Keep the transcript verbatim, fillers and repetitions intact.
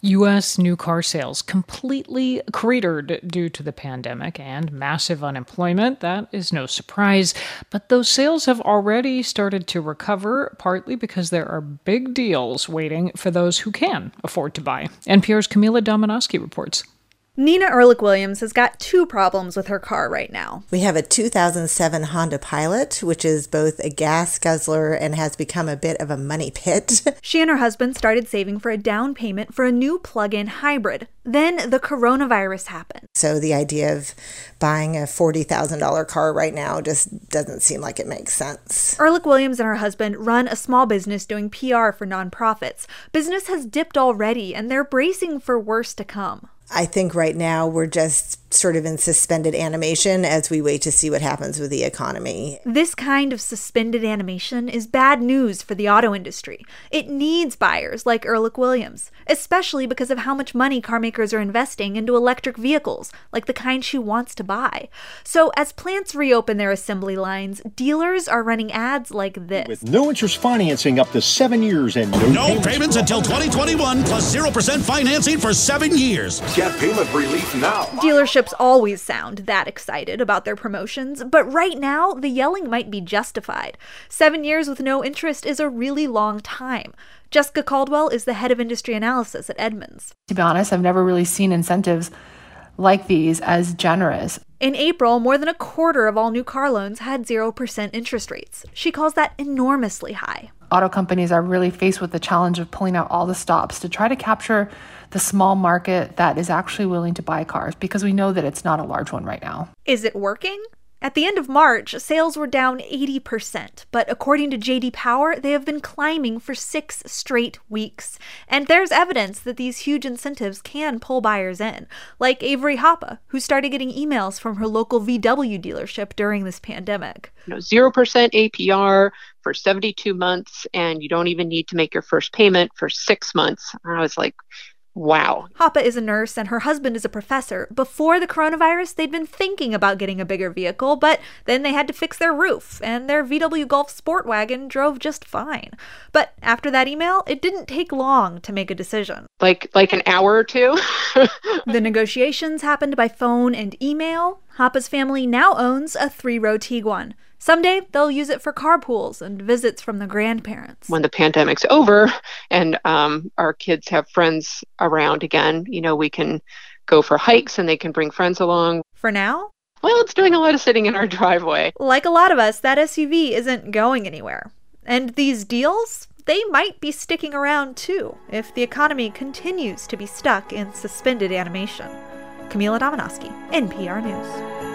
U S new car sales completely cratered due to the pandemic and massive unemployment. That is no surprise. But those sales have already started to recover, partly because there are big deals waiting for those who can afford to buy. N P R's Camila Domonoske reports. Nina Ehrlich-Williams has got two problems with her car right now. We have a two thousand seven Honda Pilot, which is both a gas guzzler and has become a bit of a money pit. She and her husband started saving for a down payment for a new plug-in hybrid. Then the coronavirus happened. So the idea of buying a forty thousand dollars car right now just doesn't seem like it makes sense. Ehrlich-Williams and her husband run a small business doing P R for nonprofits. Business has dipped already, and they're bracing for worse to come. I think right now we're just sort of in suspended animation as we wait to see what happens with the economy. This kind of suspended animation is bad news for the auto industry. It needs buyers like Ehrlich-Williams, especially because of how much money car makers are investing into electric vehicles, like the kind she wants to buy. So as plants reopen their assembly lines, dealers are running ads like this. With no interest financing up to seven years and no, no payments, payments until twenty twenty-one plus zero percent financing for seven years. Get payment relief now. Dealerships always sound that excited about their promotions, but right now, the yelling might be justified. Seven years with no interest is a really long time. Jessica Caldwell is the head of industry analysis at Edmunds. To be honest, I've never really seen incentives like these as generous. In April, more than a quarter of all new car loans had zero percent interest rates. She calls that enormously high. Auto companies are really faced with the challenge of pulling out all the stops to try to capture the small market that is actually willing to buy cars, because we know that it's not a large one right now. Is it working? At the end of March, sales were down eighty percent, but according to J D Power, they have been climbing for six straight weeks. And there's evidence that these huge incentives can pull buyers in, like Avery Hoppe, who started getting emails from her local V W dealership during this pandemic. You know, zero percent A P R for seventy-two months, and you don't even need to make your first payment for six months. And I was like, wow. Hoppe is a nurse and her husband is a professor. Before the coronavirus, they'd been thinking about getting a bigger vehicle, but then they had to fix their roof, and their V W Golf Sport Wagon drove just fine. But after that email, it didn't take long to make a decision. Like like an hour or two. The negotiations happened by phone and email. Hoppe's family now owns a three-row Tiguan. Someday, they'll use it for carpools and visits from the grandparents. When the pandemic's over and um, our kids have friends around again, you know, we can go for hikes and they can bring friends along. For now? Well, it's doing a lot of sitting in our driveway. Like a lot of us, that S U V isn't going anywhere. And these deals, they might be sticking around too, if the economy continues to be stuck in suspended animation. Camila Domonoske, N P R News.